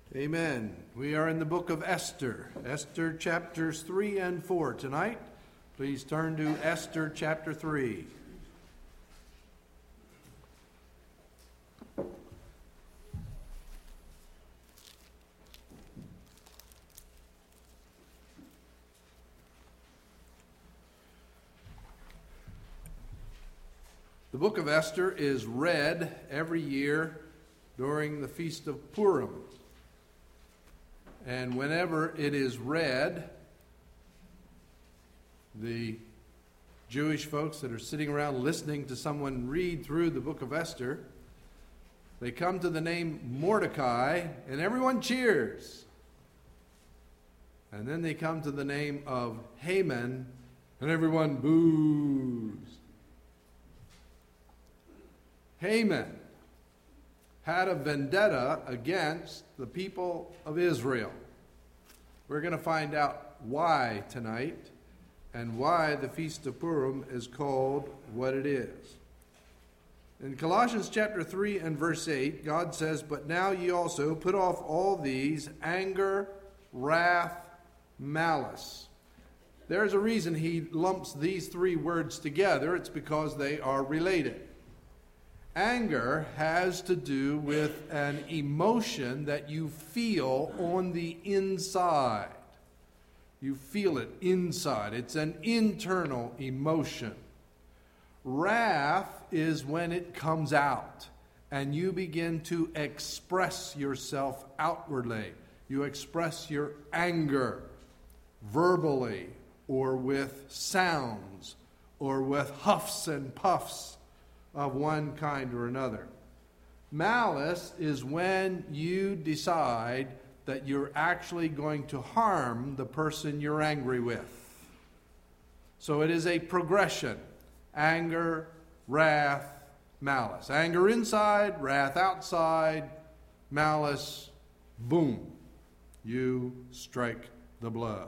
Amen. We are in the book of Esther. Esther chapters 3 and 4 tonight. Please turn to Esther chapter 3. The book of Esther is read every year during the Feast of Purim. And whenever it is read, the Jewish folks that are sitting around listening to someone read through the book of Esther, they come to the name Mordecai, and everyone cheers. And then they come to the name of Haman, and everyone boos. Haman had a vendetta against the people of Israel. We're going to find out why tonight and why the Feast of Purim is called what it is. In Colossians chapter 3 and verse 8, God says, "But now ye also put off all these, anger, wrath, malice." There's a reason he lumps these three words together. It's because they are related. Anger has to do with an emotion that you feel on the inside. You feel it inside. It's an internal emotion. Wrath is when it comes out and you begin to express yourself outwardly. You express your anger verbally or with sounds or with huffs and puffs of one kind or another. Malice is when you decide that you're actually going to harm the person you're angry with. So it is a progression. Anger, wrath, malice. Anger inside, wrath outside, malice, boom. You strike the blow.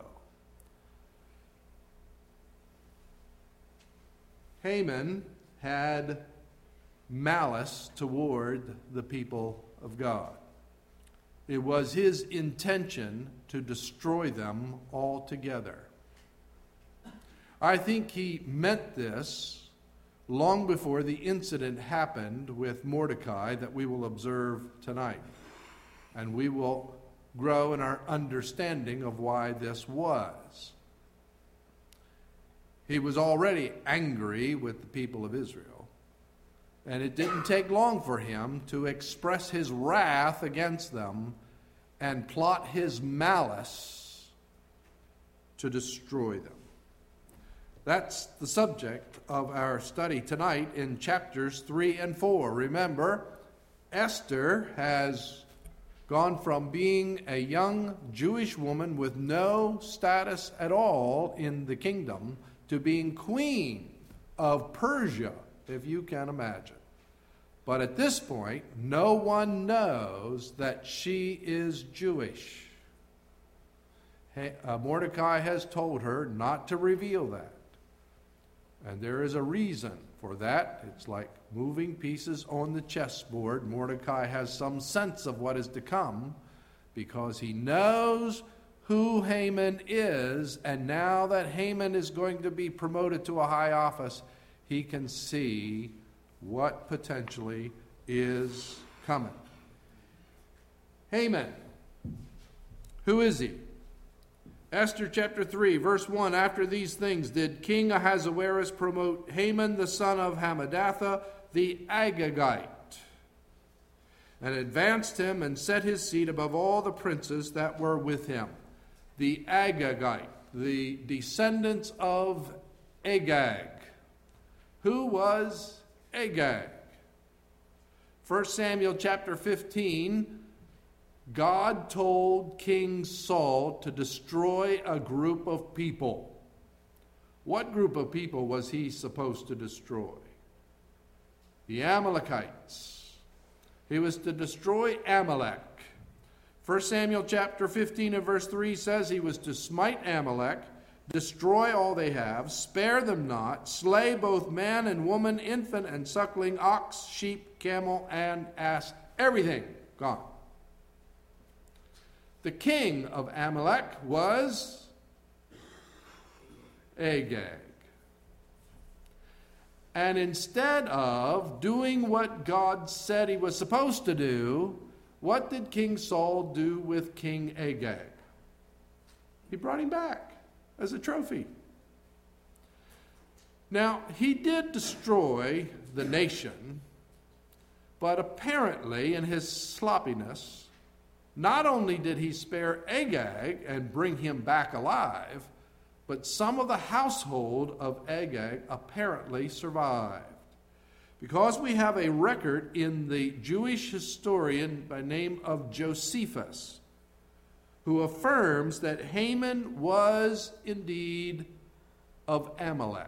Haman had malice toward the people of God. It was his intention to destroy them altogether. I think he meant this long before the incident happened with Mordecai that we will observe tonight. And we will grow in our understanding of why this was. He was already angry with the people of Israel. And it didn't take long for him to express his wrath against them and plot his malice to destroy them. That's the subject of our study tonight in chapters 3 and 4. Remember, Esther has gone from being a young Jewish woman with no status at all in the kingdom to being queen of Persia, if you can imagine. But at this point, no one knows that she is Jewish. Mordecai has told her not to reveal that. And there is a reason for that. It's like moving pieces on the chessboard. Mordecai has some sense of what is to come because he knows who Haman is, and now that Haman is going to be promoted to a high office, he can see what potentially is coming. Haman. Who is he? Esther chapter 3, verse 1, "After these things did King Ahasuerus promote Haman the son of Hammedatha the Agagite, and advanced him and set his seat above all the princes that were with him." The Agagite, the descendants of Agag. Who was Agag? 1 Samuel chapter 15, God told King Saul to destroy a group of people. What group of people was he supposed to destroy? The Amalekites. He was to destroy Amalek. 1 Samuel chapter 15 and verse 3 says he was to smite Amalek, destroy all they have, spare them not, slay both man and woman, infant and suckling, ox, sheep, camel, and ass, everything gone. The king of Amalek was Agag. And instead of doing what God said he was supposed to do, what did King Saul do with King Agag? He brought him back as a trophy. Now, he did destroy the nation, but apparently in his sloppiness, not only did he spare Agag and bring him back alive, but some of the household of Agag apparently survived. Because we have a record in the Jewish historian by name of Josephus, who affirms that Haman was indeed of Amalek,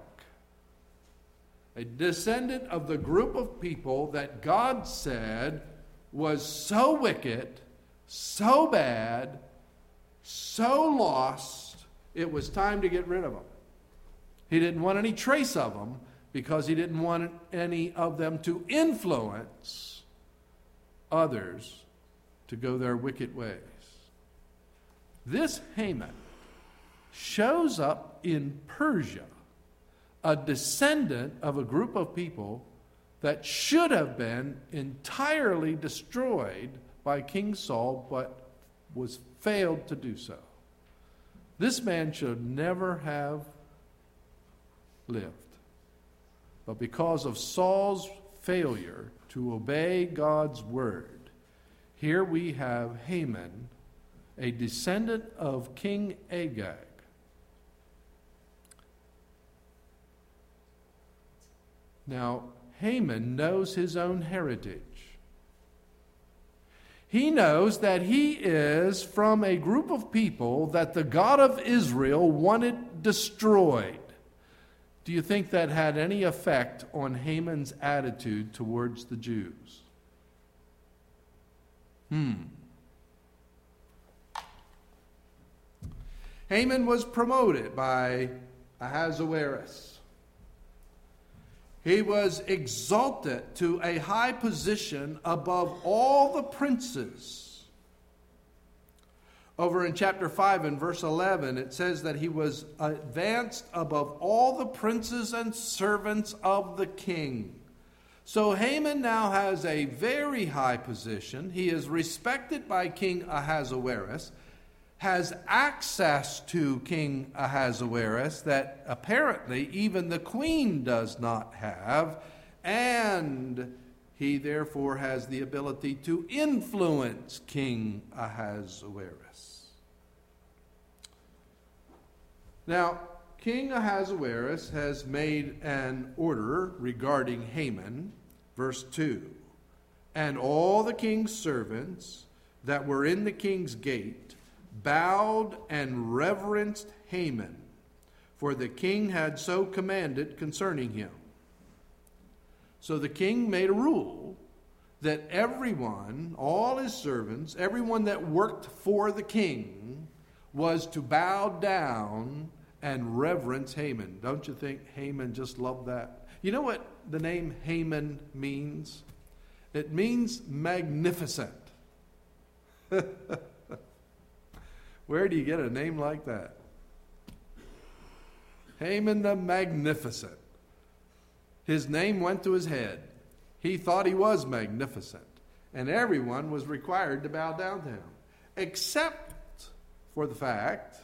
a descendant of the group of people that God said was so wicked, so bad, so lost, it was time to get rid of them. He didn't want any trace of them because he didn't want any of them to influence others to go their wicked ways. This Haman shows up in Persia, a descendant of a group of people that should have been entirely destroyed by King Saul, but was failed to do so. This man should never have lived. But because of Saul's failure to obey God's word, here we have Haman, a descendant of King Agag. Now, Haman knows his own heritage. He knows that he is from a group of people that the God of Israel wanted destroyed. Do you think that had any effect on Haman's attitude towards the Jews? Haman was promoted by Ahasuerus. He was exalted to a high position above all the princes. Over in chapter 5 and verse 11, it says that he was advanced above all the princes and servants of the king. So Haman now has a very high position. He is respected by King Ahasuerus, has access to King Ahasuerus that apparently even the queen does not have, and he therefore has the ability to influence King Ahasuerus. Now, King Ahasuerus has made an order regarding Haman, verse 2. And all the king's servants that were in the king's gate bowed and reverenced Haman, for the king had so commanded concerning him. So the king made a rule that everyone, all his servants, everyone that worked for the king, was to bow down and reverence Haman. Don't you think Haman just loved that? You know what the name Haman means? It means magnificent. Where do you get a name like that? Haman the Magnificent. His name went to his head. He thought he was magnificent. And everyone was required to bow down to him. Except for the fact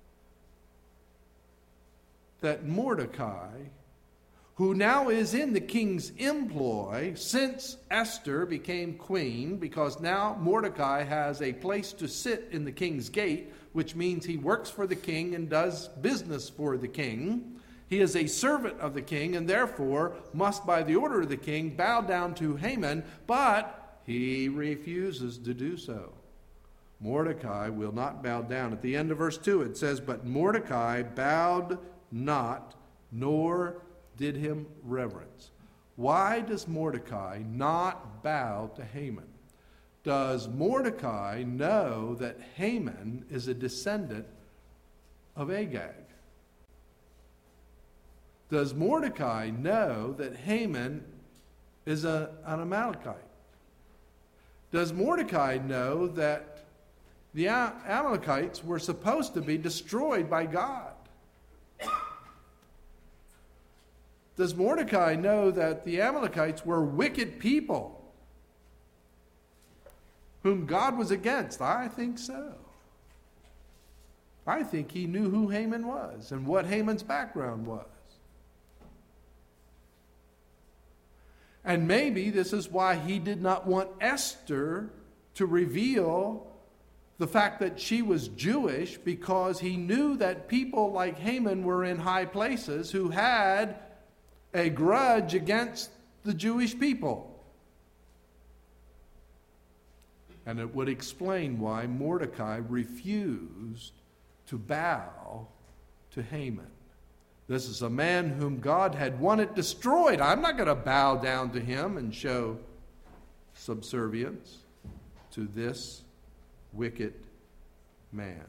that Mordecai, who now is in the king's employ since Esther became queen, because now Mordecai has a place to sit in the king's gate, which means he works for the king and does business for the king. He is a servant of the king and therefore must, by the order of the king, bow down to Haman, but he refuses to do so. Mordecai will not bow down. At the end of verse 2 it says, "But Mordecai bowed not, nor did him reverence." Why does Mordecai not bow to Haman? Does Mordecai know that Haman is a descendant of Agag? Does Mordecai know that Haman is an Amalekite? Does Mordecai know that The Amalekites were supposed to be destroyed by God. Does Mordecai know that the Amalekites were wicked people whom God was against? I think so. I think he knew who Haman was and what Haman's background was. And maybe this is why he did not want Esther to reveal the fact that she was Jewish, because he knew that people like Haman were in high places who had a grudge against the Jewish people. And it would explain why Mordecai refused to bow to Haman. This is a man whom God had wanted destroyed. I'm not going to bow down to him and show subservience to this wicked man.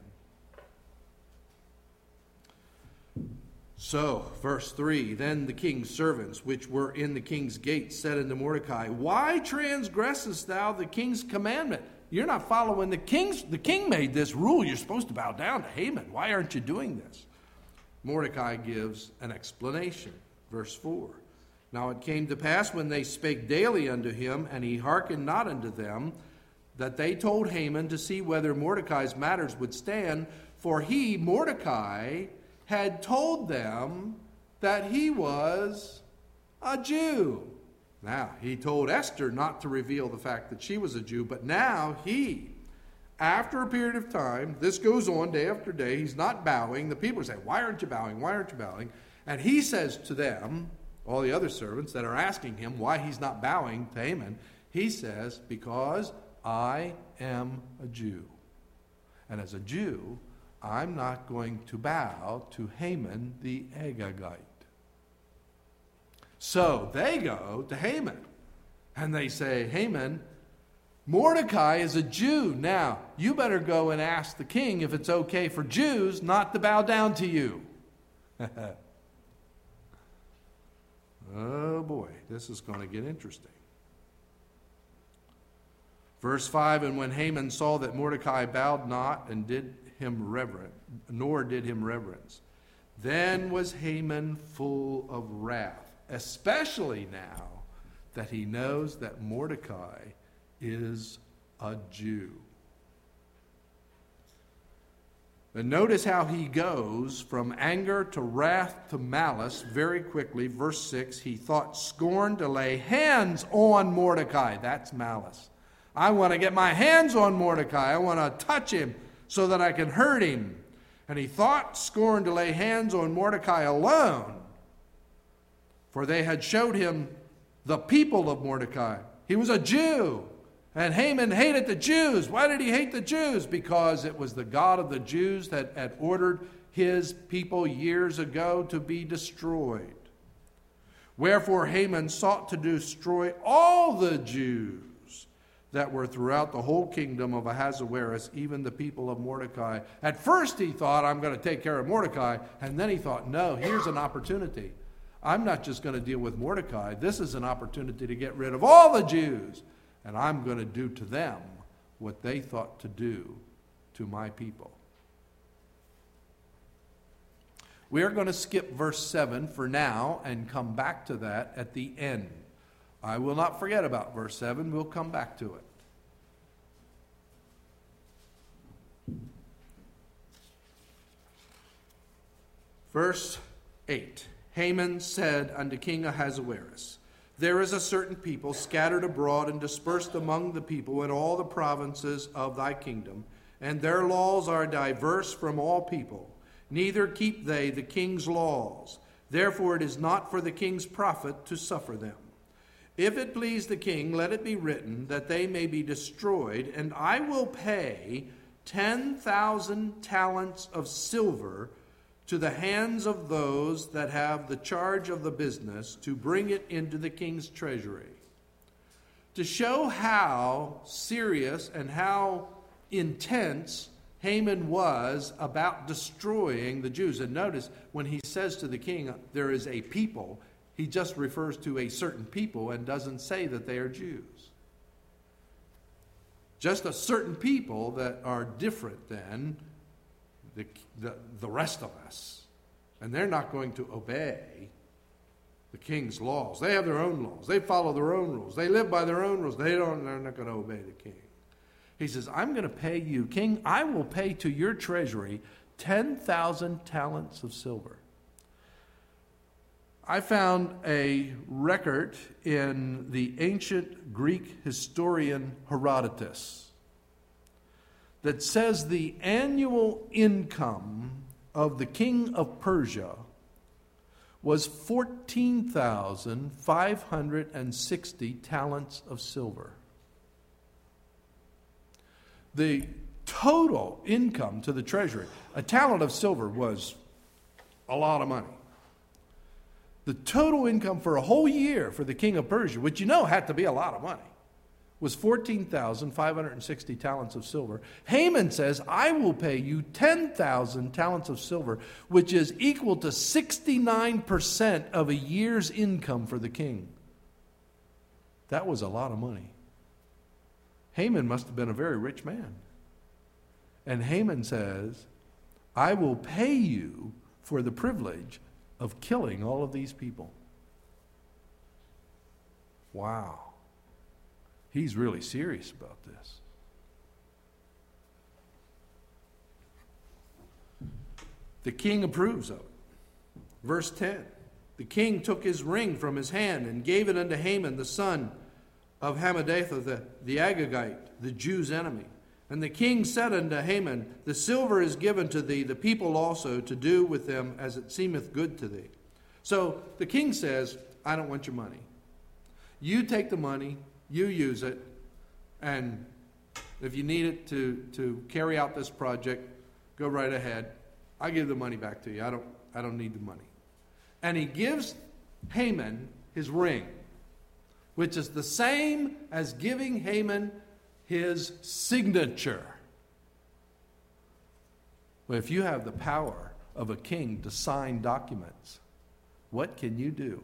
So, verse 3, then the king's servants, which were in the king's gate, said unto Mordecai, why transgressest thou the king's commandment? You're not following the king made this rule. You're supposed to bow down to Haman. Why aren't you doing this? Mordecai gives an explanation. Verse 4, now it came to pass when they spake daily unto him, and he hearkened not unto them, that they told Haman to see whether Mordecai's matters would stand, for he, Mordecai, had told them that he was a Jew. Now, he told Esther not to reveal the fact that she was a Jew, but now he, after a period of time, this goes on day after day, he's not bowing. The people say, why aren't you bowing? Why aren't you bowing? And he says to them, all the other servants that are asking him why he's not bowing to Haman, he says, because I am a Jew. And as a Jew, I'm not going to bow to Haman the Agagite. So they go to Haman and they say, Haman, Mordecai is a Jew. Now, you better go and ask the king if it's okay for Jews not to bow down to you. Oh boy, this is going to get interesting. Verse 5, and when Haman saw that Mordecai bowed not and did him reverence, nor did him reverence, then was Haman full of wrath, especially now that he knows that Mordecai is a Jew. And notice how he goes from anger to wrath to malice very quickly. Verse 6, he thought scorn to lay hands on Mordecai. That's malice. I want to get my hands on Mordecai. I want to touch him so that I can hurt him. And he thought scorn to lay hands on Mordecai alone, for they had showed him the people of Mordecai. He was a Jew, and Haman hated the Jews. Why did he hate the Jews? Because it was the God of the Jews that had ordered his people years ago to be destroyed. Wherefore Haman sought to destroy all the Jews that were throughout the whole kingdom of Ahasuerus, even the people of Mordecai. At first he thought, I'm going to take care of Mordecai, and then he thought, no, here's an opportunity. I'm not just going to deal with Mordecai. This is an opportunity to get rid of all the Jews, and I'm going to do to them what they thought to do to my people. We are going to skip verse 7 for now and come back to that at the end. I will not forget about verse 7. We'll come back to it. Verse 8. Haman said unto King Ahasuerus, there is a certain people scattered abroad and dispersed among the people in all the provinces of thy kingdom, and their laws are diverse from all people. Neither keep they the king's laws. Therefore it is not for the king's profit to suffer them. If it please the king, let it be written that they may be destroyed, and I will pay 10,000 talents of silver to the hands of those that have the charge of the business to bring it into the king's treasury. To show how serious and how intense Haman was about destroying the Jews. And notice when he says to the king, there is a people, he just refers to a certain people and doesn't say that they are Jews. just a certain people that are different than the rest of us. And they're not going to obey the king's laws. They have their own laws. They follow their own rules. They live by their own rules. They're not going to obey the king. He says, I'm going to pay you, king, I will pay to your treasury 10,000 talents of silver. I found a record in the ancient Greek historian Herodotus that says the annual income of the king of Persia was 14,560 talents of silver. The total income to the treasury, a talent of silver was a lot of money. The total income for a whole year for the king of Persia, which had to be a lot of money, was 14,560 talents of silver. Haman says, I will pay you 10,000 talents of silver, which is equal to 69% of a year's income for the king. That was a lot of money. Haman must have been a very rich man. And Haman says, I will pay you for the privilege of killing all of these people. Wow. He's really serious about this. The king approves of it. Verse 10. The king took his ring from his hand and gave it unto Haman, the son of Hammedatha, the Agagite, the Jews' enemy. And the king said unto Haman, the silver is given to thee, the people also, to do with them as it seemeth good to thee. So the king says, I don't want your money. You take the money, you use it, and if you need it to carry out this project, go right ahead. I give the money back to you. I don't need the money. And he gives Haman his ring, which is the same as giving Haman his signature. Well, if you have the power of a king to sign documents, what can you do?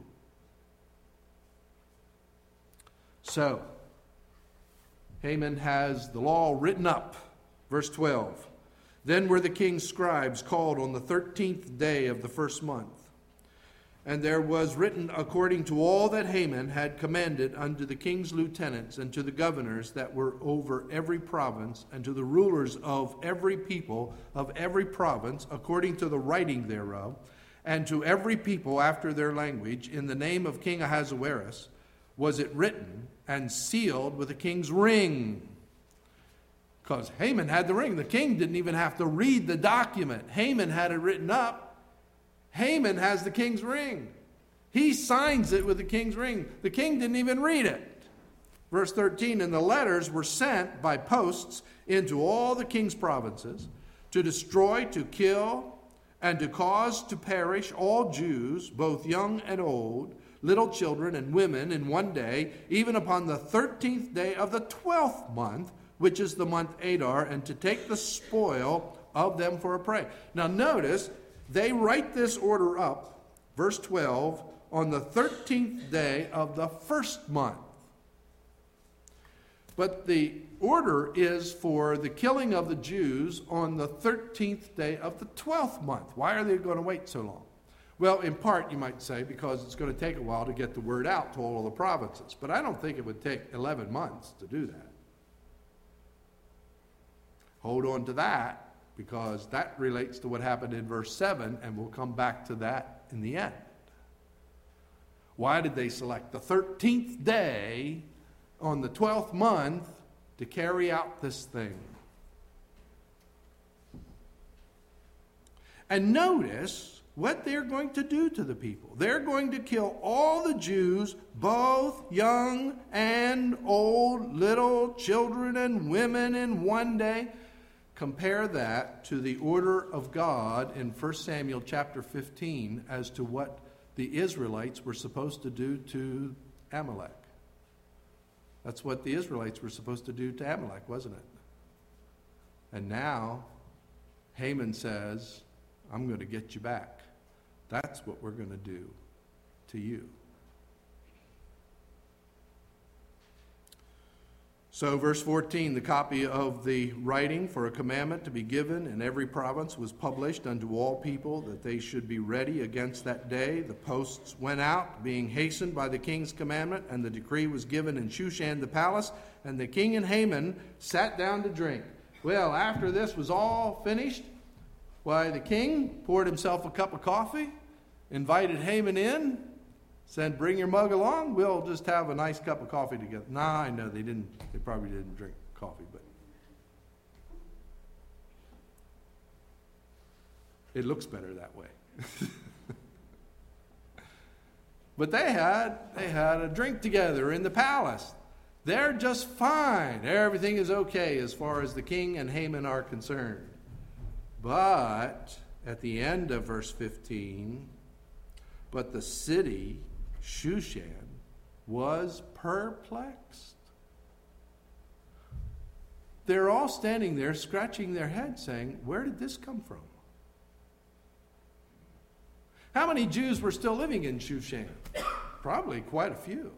So, Haman has the law written up. Verse 12. Then were the king's scribes called on the 13th day of the first month. And there was written according to all that Haman had commanded unto the king's lieutenants and to the governors that were over every province and to the rulers of every people of every province according to the writing thereof, and to every people after their language, in the name of King Ahasuerus, was it written and sealed with the king's ring. Because Haman had the ring. The king didn't even have to read the document. Haman had it written up. Haman has the king's ring. He signs it with the king's ring. The king didn't even read it. Verse 13, and the letters were sent by posts into all the king's provinces to destroy, to kill, and to cause to perish all Jews, both young and old, little children and women in one day, even upon the 13th day of the 12th month, which is the month Adar, and to take the spoil of them for a prey. Now notice, they write this order up, verse 12, on the 13th day of the first month. But the order is for the killing of the Jews on the 13th day of the 12th month. Why are they going to wait so long? Well, in part, you might say, because it's going to take a while to get the word out to all of the provinces. But I don't think it would take 11 months to do that. Hold on to that, because that relates to what happened in verse 7, and we'll come back to that in the end. Why did they select the 13th day on the 12th month to carry out this thing? And notice what they're going to do to the people. They're going to kill all the Jews, both young and old, little children and women in one day. Compare that to the order of God in 1 Samuel chapter 15 as to what the Israelites were supposed to do to Amalek. That's what the Israelites were supposed to do to Amalek, wasn't it? And now Haman says, I'm going to get you back. That's what we're going to do to you. So, verse 14, the copy of the writing for a commandment to be given in every province was published unto all people, that they should be ready against that day. The posts went out, being hastened by the king's commandment, and the decree was given in Shushan the palace, and the king and Haman sat down to drink. Well, after this was all finished, why, the king poured himself a cup of coffee, invited Haman in, said, bring your mug along, we'll just have a nice cup of coffee together. Nah, I know they probably didn't drink coffee, but it looks better that way. But they had a drink together in the palace. They're just fine. Everything is okay as far as the king and Haman are concerned. But at the end of verse 15, but the city Shushan was perplexed. They're all standing there scratching their heads saying, where did this come from? How many Jews were still living in Shushan? Probably quite a few.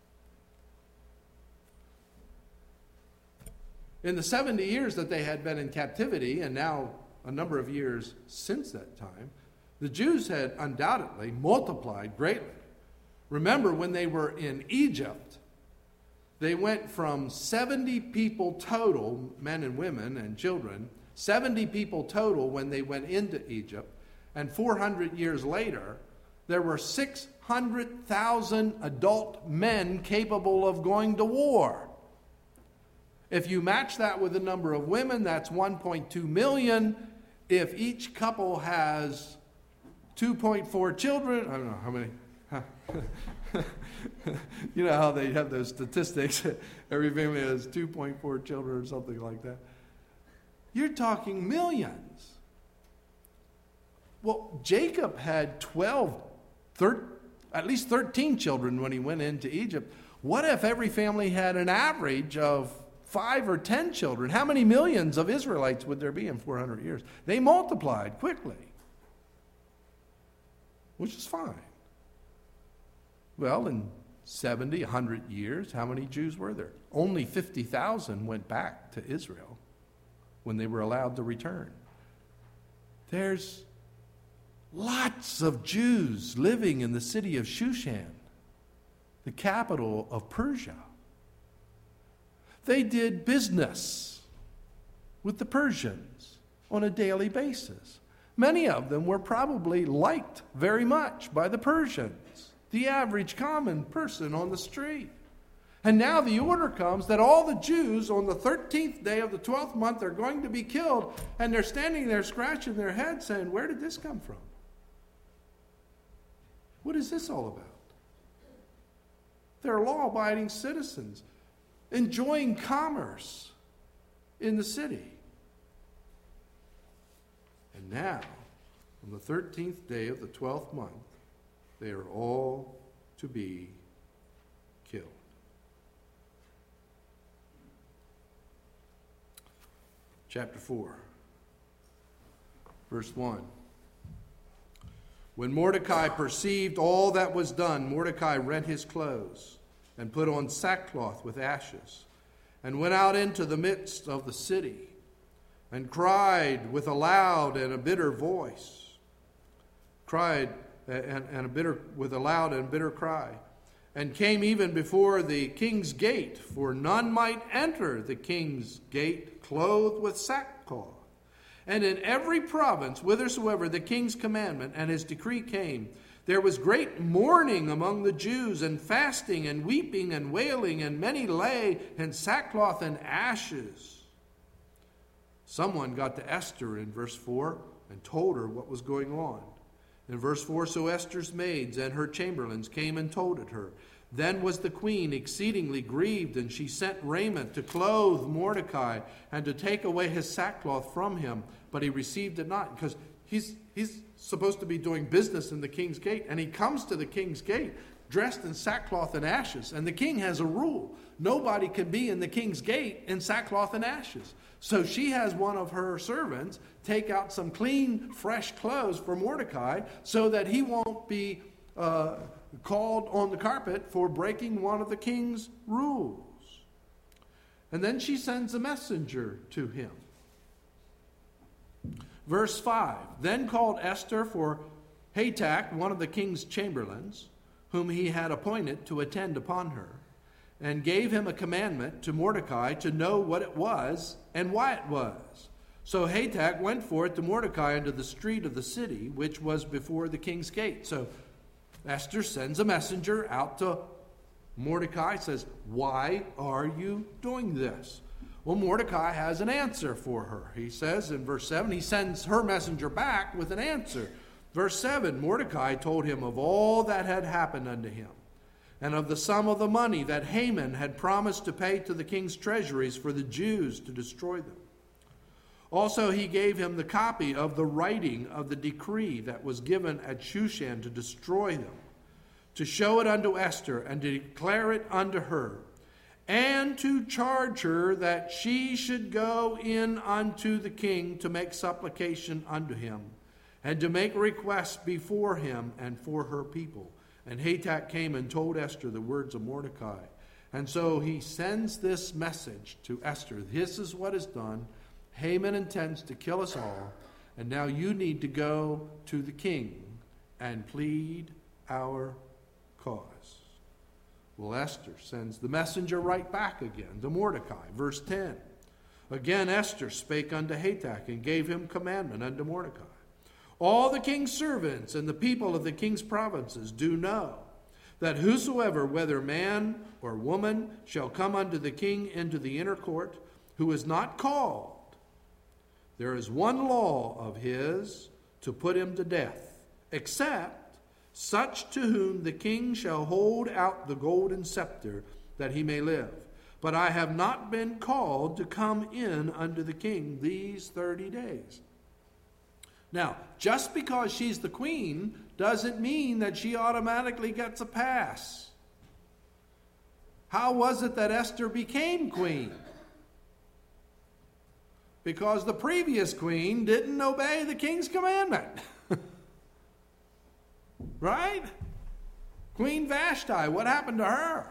In the 70 years that they had been in captivity, and now a number of years since that time, the Jews had undoubtedly multiplied greatly. Remember, when they were in Egypt, they went from 70 people total, men and women and children, 70 people total when they went into Egypt, and 400 years later, there were 600,000 adult men capable of going to war. If you match that with the number of women, that's 1.2 million. If each couple has 2.4 children, I don't know how many. You know how they have those statistics. Every family has 2.4 children or something like that. You're talking millions. Well, Jacob had at least 13 children when he went into Egypt. What if every family had an average of 5 or 10 children? How many millions of Israelites would there be in 400 years? They multiplied quickly, which is fine. Well, in 70, 100 years, how many Jews were there? Only 50,000 went back to Israel when they were allowed to return. There's lots of Jews living in the city of Shushan, the capital of Persia. They did business with the Persians on a daily basis. Many of them were probably liked very much by the Persians, the average common person on the street. And now the order comes that all the Jews on the 13th day of the 12th month are going to be killed, and they're standing there scratching their heads saying, where did this come from? What is this all about? They're law-abiding citizens enjoying commerce in the city. And now, on the 13th day of the 12th month, they are all to be killed. Chapter 4, verse 1. When Mordecai perceived all that was done, Mordecai rent his clothes and put on sackcloth with ashes, and went out into the midst of the city, and cried with a loud and a bitter voice, with a loud and bitter cry, and came even before the king's gate, for none might enter the king's gate clothed with sackcloth. And in every province, whithersoever the king's commandment and his decree came, there was great mourning among the Jews, and fasting, and weeping, and wailing, and many lay in sackcloth and ashes. Someone got to Esther in verse 4 and told her what was going on. In verse 4, so Esther's maids and her chamberlains came and told it her. Then was the queen exceedingly grieved, and she sent raiment to clothe Mordecai and to take away his sackcloth from him, but he received it not, because he's supposed to be doing business in the king's gate, and he comes to the king's gate dressed in sackcloth and ashes. And the king has a rule: nobody can be in the king's gate in sackcloth and ashes. So she has one of her servants take out some clean, fresh clothes for Mordecai so that he won't be called on the carpet for breaking one of the king's rules. And then she sends a messenger to him. Verse 5, then called Esther for Hatach, one of the king's chamberlains, whom he had appointed to attend upon her, and gave him a commandment to Mordecai to know what it was and why it was. So Hatach went forth to Mordecai into the street of the city, which was before the king's gate. So Esther sends a messenger out to Mordecai, says, why are you doing this? Well, Mordecai has an answer for her. He says in verse 7, he sends her messenger back with an answer. Verse 7, Mordecai told him of all that had happened unto him, and of the sum of the money that Haman had promised to pay to the king's treasuries for the Jews to destroy them. Also he gave him the copy of the writing of the decree that was given at Shushan to destroy them, to show it unto Esther, and to declare it unto her, and to charge her that she should go in unto the king to make supplication unto him, and to make requests before him and for her people. And Hatach came and told Esther the words of Mordecai. And so he sends this message to Esther. This is what is done. Haman intends to kill us all, and now you need to go to the king and plead our cause. Well, Esther sends the messenger right back again to Mordecai. Verse 10. Again Esther spake unto Hatach, and gave him commandment unto Mordecai. All the king's servants and the people of the king's provinces do know that whosoever, whether man or woman, shall come unto the king into the inner court, who is not called, there is one law of his to put him to death, except such to whom the king shall hold out the golden scepter, that he may live. But I have not been called to come in unto the king these 30 days. Now, just because she's the queen doesn't mean that she automatically gets a pass. How was it that Esther became queen? Because the previous queen didn't obey the king's commandment. Right? Queen Vashti, what happened to her?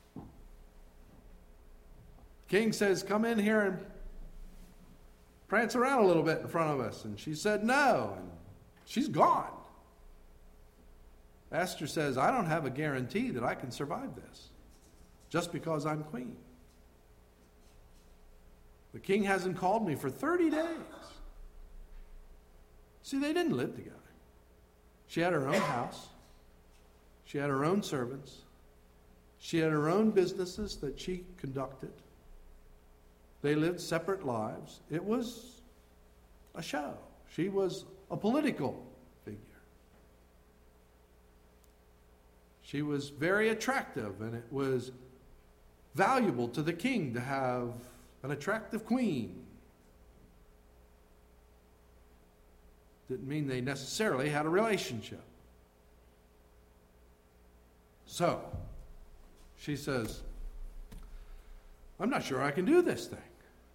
King says, come in here and prance around a little bit in front of us. And she said no, and she's gone. Esther says, I don't have a guarantee that I can survive this just because I'm queen. The king hasn't called me for 30 days. See, they didn't live together. She had her own house. She had her own servants. She had her own businesses that she conducted. They lived separate lives. It was a show. She was a political figure. She was very attractive, and it was valuable to the king to have an attractive queen. Didn't mean they necessarily had a relationship. So, she says, I'm not sure I can do this thing.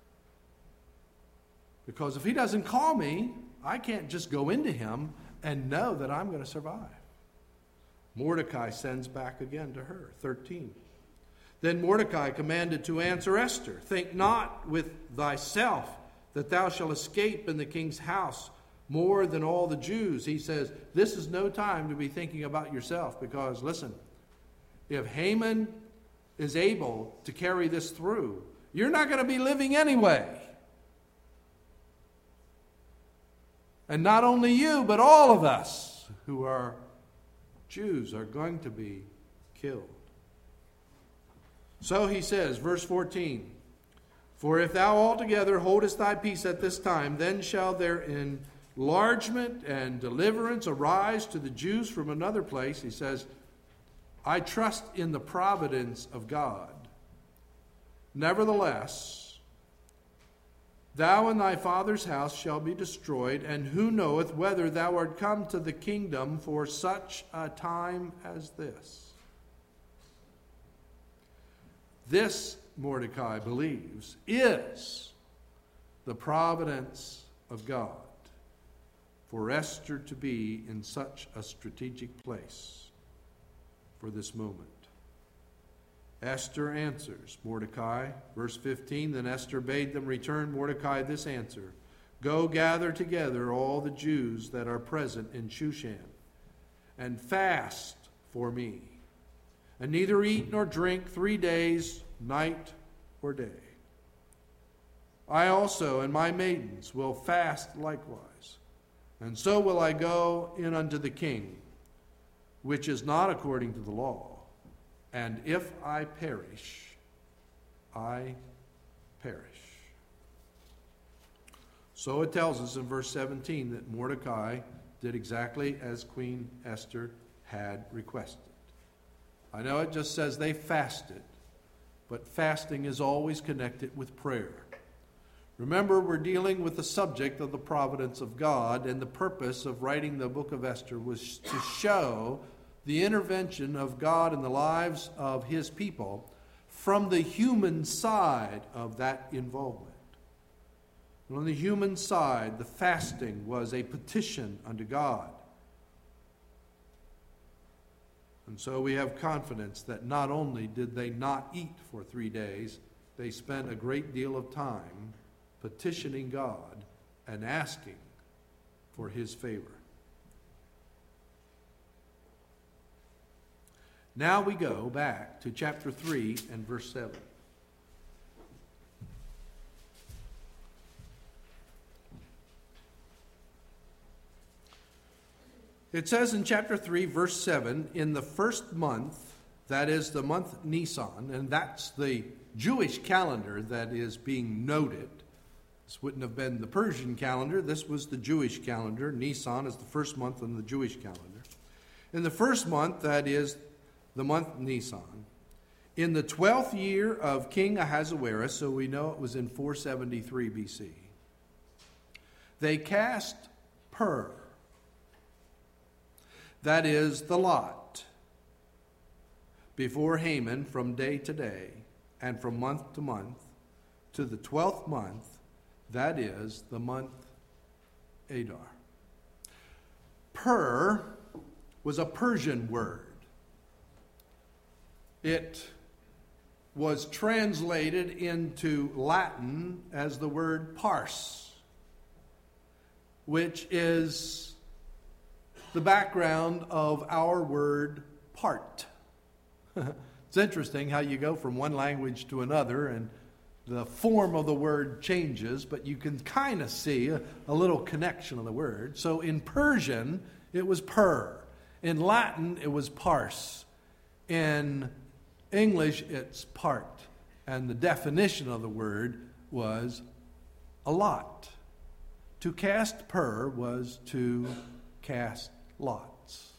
Because if he doesn't call me, I can't just go into him and know that I'm going to survive. Mordecai sends back again to her. 13. Then Mordecai commanded to answer Esther, think not with thyself that thou shalt escape in the king's house more than all the Jews. He says, this is no time to be thinking about yourself, because, listen, if Haman is able to carry this through, you're not going to be living anyway. And not only you, but all of us who are Jews are going to be killed. So he says, verse 14, for if thou altogether holdest thy peace at this time, then shall there enlargement and deliverance arise to the Jews from another place. He says, I trust in the providence of God. Nevertheless, thou and thy father's house shall be destroyed, and who knoweth whether thou art come to the kingdom for such a time as this? This, Mordecai believes, is the providence of God for Esther to be in such a strategic place for this moment. Esther answers Mordecai. Verse 15, then Esther bade them return Mordecai this answer: Go gather together all the Jews that are present in Shushan, and fast for me, and neither eat nor drink 3 days, night or day. I also and my maidens will fast likewise, and so will I go in unto the king, which is not according to the law. And if I perish, I perish. So it tells us in verse 17 that Mordecai did exactly as Queen Esther had requested. I know it just says they fasted, but fasting is always connected with prayer. Remember, we're dealing with the subject of the providence of God, and the purpose of writing the book of Esther was to show the intervention of God in the lives of his people from the human side of that involvement. And on the human side, the fasting was a petition unto God. And so we have confidence that not only did they not eat for 3 days, they spent a great deal of time petitioning God and asking for his favor. Now we go back to chapter 3 and verse 7. It says in chapter 3, verse 7, in the first month, that is the month Nisan, and that's the Jewish calendar that is being noted. This wouldn't have been the Persian calendar. This was the Jewish calendar. Nisan is the first month in the Jewish calendar. In the first month, that is the month Nisan, in the 12th year of King Ahasuerus, so we know it was in 473 BC, they cast Pur, that is the lot, before Haman from day to day and from month to month, to the 12th month, that is the month Adar. Pur was a Persian word. It was translated into Latin as the word pars, which is the background of our word part. It's interesting how you go from one language to another and the form of the word changes, but you can kind of see a little connection of the word. So in Persian, it was pur. In Latin, it was pars. In English, it's part. And the definition of the word was a lot. To cast pur was to cast lots.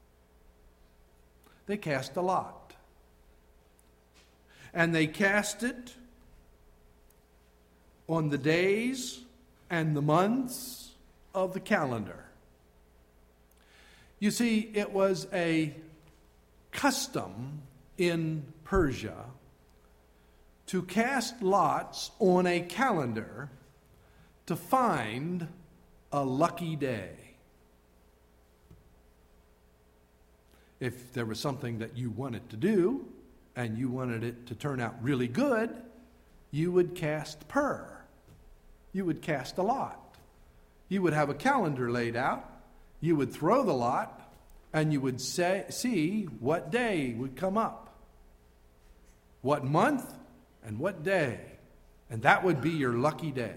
They cast a lot. And they cast it on the days and the months of the calendar. You see, it was a custom in Persia to cast lots on a calendar to find a lucky day. If there was something that you wanted to do and you wanted it to turn out really good, you would cast pur. You would cast a lot. You would have a calendar laid out. You would throw the lot, and you would see what day would come up, what month, and what day. And that would be your lucky day.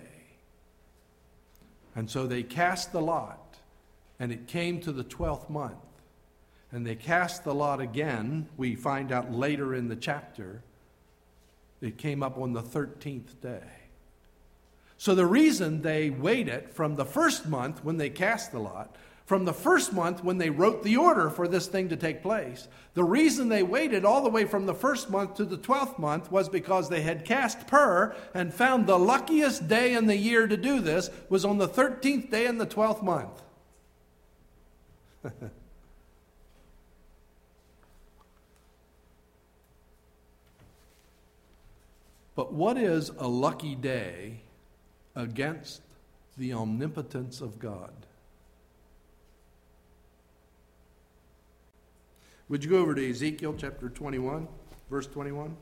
And so they cast the lot, and it came to the 12th month. And they cast the lot again. We find out later in the chapter, it came up on the 13th day. So the reason they waited from the first month when they cast the lot, from the first month when they wrote the order for this thing to take place, the reason they waited all the way from the first month to the 12th month was because they had cast pur and found the luckiest day in the year to do this was on the 13th day in the 12th month. But what is a lucky day against the omnipotence of God? Would you go over to Ezekiel chapter 21? verse 21.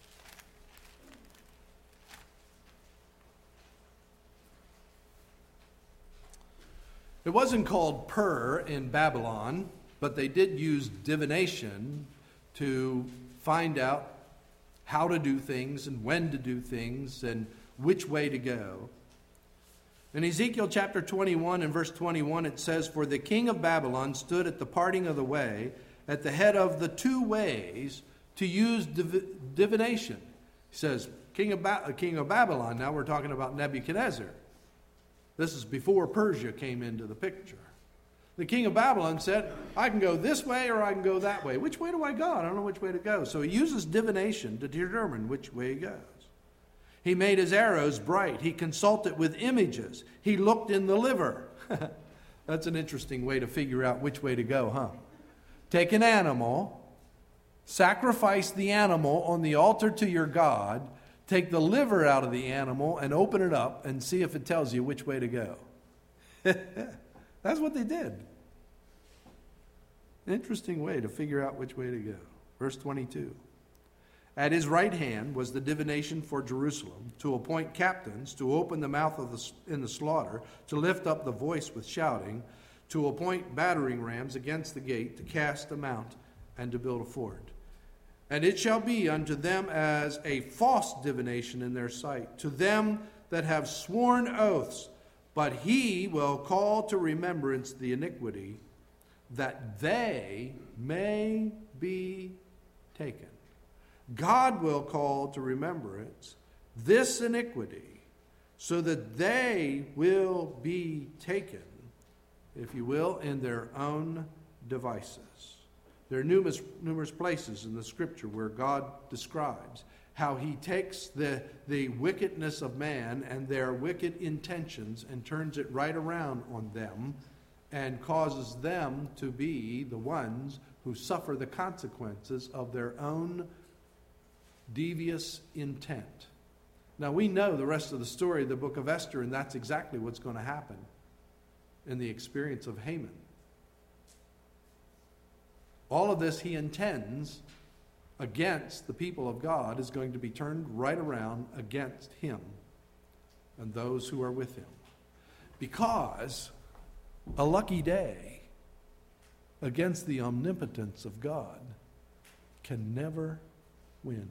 It wasn't called Pur in Babylon, but they did use divination to find out how to do things and when to do things and which way to go. In Ezekiel chapter 21 and verse 21, it says, "For the king of Babylon stood at the parting of the way, at the head of the two ways, to use divination." He says, king of Babylon. Now we're talking about Nebuchadnezzar. This is before Persia came into the picture. The king of Babylon said, I can go this way or I can go that way. Which way do I go? I don't know which way to go. So he uses divination to determine which way he goes. He made his arrows bright. He consulted with images. He looked in the liver. That's an interesting way to figure out which way to go, huh? Take an animal, sacrifice the animal on the altar to your God, take the liver out of the animal and open it up and see if it tells you which way to go. That's what they did. Interesting way to figure out which way to go. Verse 22. At his right hand was the divination for Jerusalem, to appoint captains, to open the mouth in the slaughter, to lift up the voice with shouting, to appoint battering rams against the gate, to cast a mount, and to build a fort. And it shall be unto them as a false divination in their sight, to them that have sworn oaths, but he will call to remembrance the iniquity, that they may be taken. God will call to remembrance this iniquity, so that they will be taken, if you will, in their own devices. There are numerous places in the Scripture where God describes how he takes the wickedness of man and their wicked intentions and turns it right around on them and causes them to be the ones who suffer the consequences of their own devious intent. Now we know the rest of the story of the book of Esther, and that's exactly what's going to happen in the experience of Haman. All of this he intends against the people of God is going to be turned right around against him and those who are with him. Because a lucky day against the omnipotence of God can never win.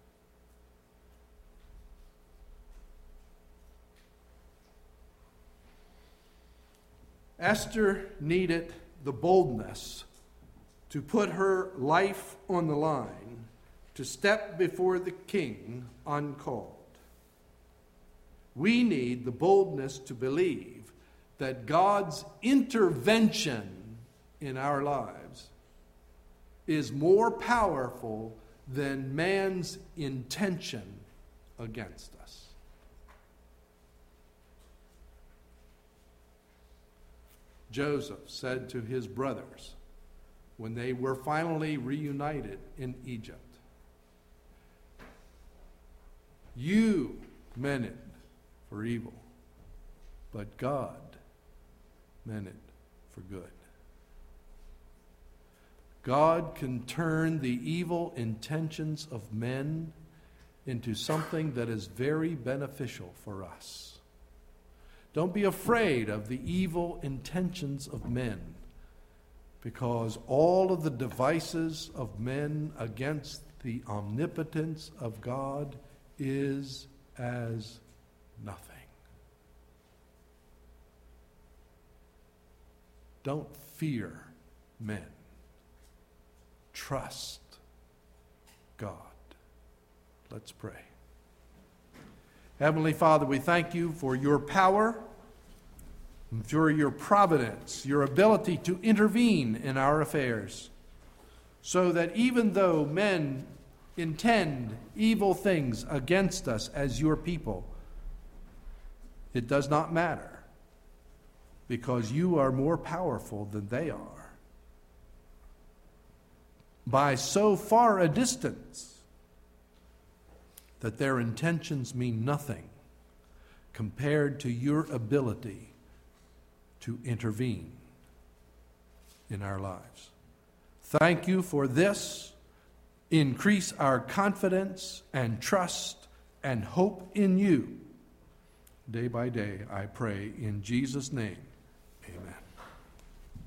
Esther needed the boldness to put her life on the line, to step before the king uncalled. We need the boldness to believe that God's intervention in our lives is more powerful than man's intention against us. Joseph said to his brothers, when they were finally reunited in Egypt, you meant it for evil, but God meant it for good. God can turn the evil intentions of men into something that is very beneficial for us. Don't be afraid of the evil intentions of men, because all of the devices of men against the omnipotence of God is as nothing. Don't fear men. Trust God. Let's pray. Heavenly Father, we thank you for your power, for your providence, your ability to intervene in our affairs, so that even though men intend evil things against us as your people, it does not matter, because you are more powerful than they are, by so far a distance that their intentions mean nothing compared to your ability to intervene in our lives. Thank you for this, increase our confidence and trust and hope in you day by day, I pray in Jesus' name.